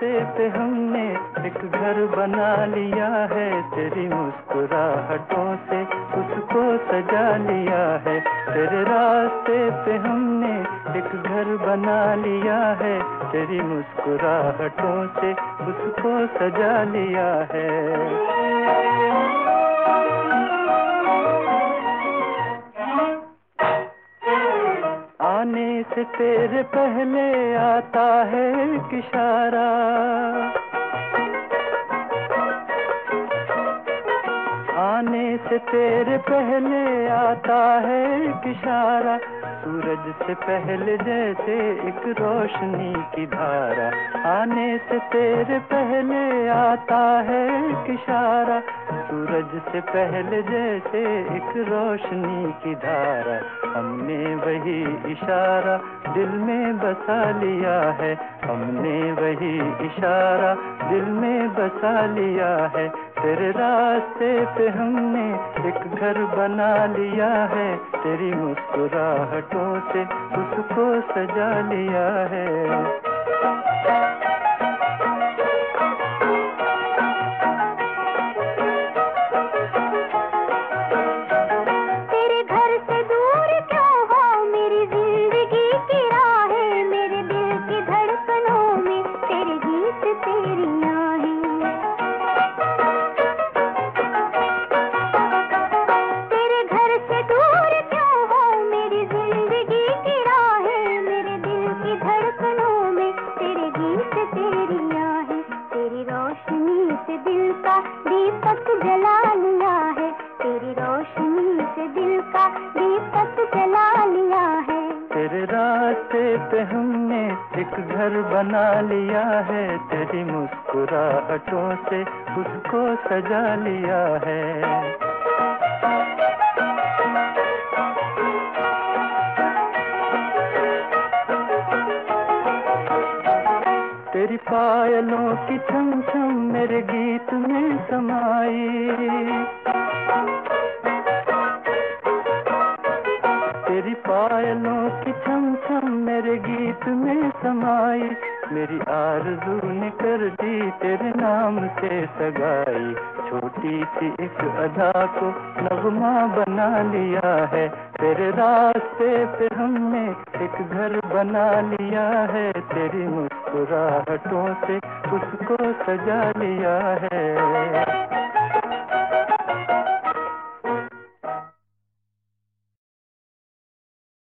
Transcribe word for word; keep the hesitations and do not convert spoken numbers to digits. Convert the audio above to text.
रास्ते पे हमने एक घर बना लिया है, तेरी मुस्कुराहटों से उसको सजा लिया है। तेरे रास्ते पे हमने एक घर बना लिया है, तेरी मुस्कुराहटों से उसको सजा लिया है। आने से तेरे पहले आता है एक इशारा, आने से तेरे पहले आता है एक इशारा, सूरज से पहले जैसे एक रोशनी की धारा। आने से तेरे पहले आता है एक इशारा, सूरज से पहले जैसे एक रोशनी की धारा। हमने वही इशारा दिल में बसा लिया है, हमने वही इशारा दिल में बसा लिया है। तेरे रास्ते पे हमने एक घर बना लिया है, तेरी मुस्कुराहटों से उसको सजा लिया है। दीपक जला लिया है, तेरी रोशनी से दिल का दीपक जला लिया है। तेरे रास्ते पे हमने एक घर बना लिया है, तेरी मुस्कुराहटों से उसको सजा लिया है। तेरी पायलों की छम छम मेरे गीत में समाई, तेरी पायलों की छम छम मेरे गीत में समाई। मेरी आरज़ू ने कर दी तेरे नाम से सगाई, छोटी सी एक अदा को नगमा बना लिया है। तेरे रास्ते पे हमने एक घर बना लिया है, तेरी मुस्कुराहटों से उसको सजा लिया है।